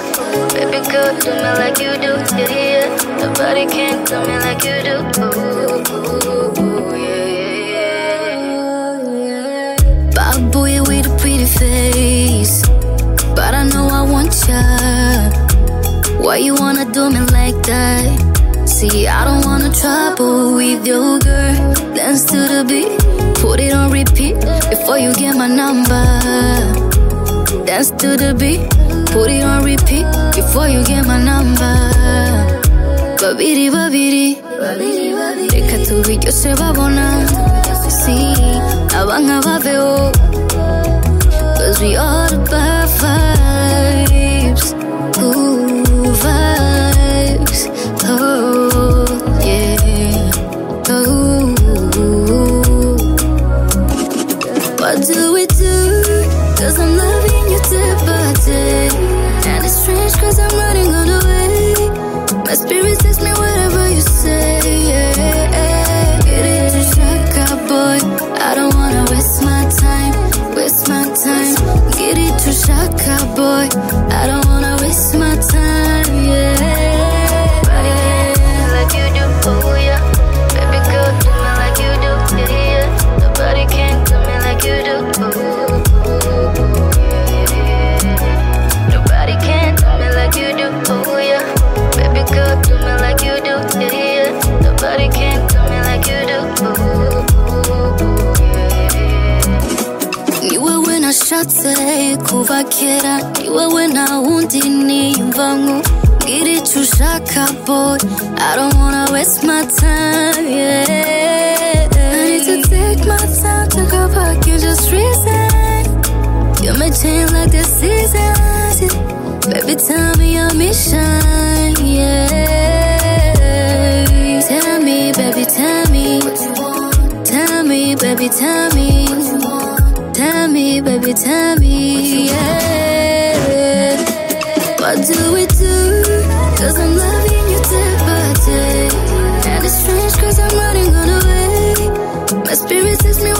Baby girl, do me like you do, yeah, yeah. Nobody can do me like you do. Bad boy with a pretty face, but I know I want ya. Why you wanna do me like that? See, I don't wanna trouble with your girl. Dance to the beat, put it on repeat before you get my number. Dance to the beat, put it on repeat before you get my number. Babidi babidi, reka tubiryoshe babona. See, abanga babeo, cause we all about vibes. Ooh, vibes. Oh, yeah. Oh, what do we do? Cause I'm loving you day by day. And it's strange cause I'm running all the way. My spirit tells me whatever you say, yeah. Get it to Shaka boy, I don't wanna waste my time. Get it to Shaka boy, I don't wanna waste my time, yeah. Like you do, oh yeah. Baby girl, do me like you do, yeah, yeah. Nobody can do me like you do, oh, yeah. Nobody can do me like you do, oh yeah. Baby girl, do me like you do, yeah, yeah. Nobody can do me like you do, oh, yeah. Niwe wena shatse kuva kera, niwe wena undi niyumvangu. Get it you shaka boy, I don't wanna waste my time, yeah. I need to take my time to go back and just reset. You may change like the seasons, yeah. Baby tell me your mission, yeah. Tell me, baby, tell me what you want. Tell me, baby, tell me what you want. Tell me, baby, tell me, yeah. What do we do? Cause I'm loving you day by day. And it's strange cause I'm running on away. My spirit tells me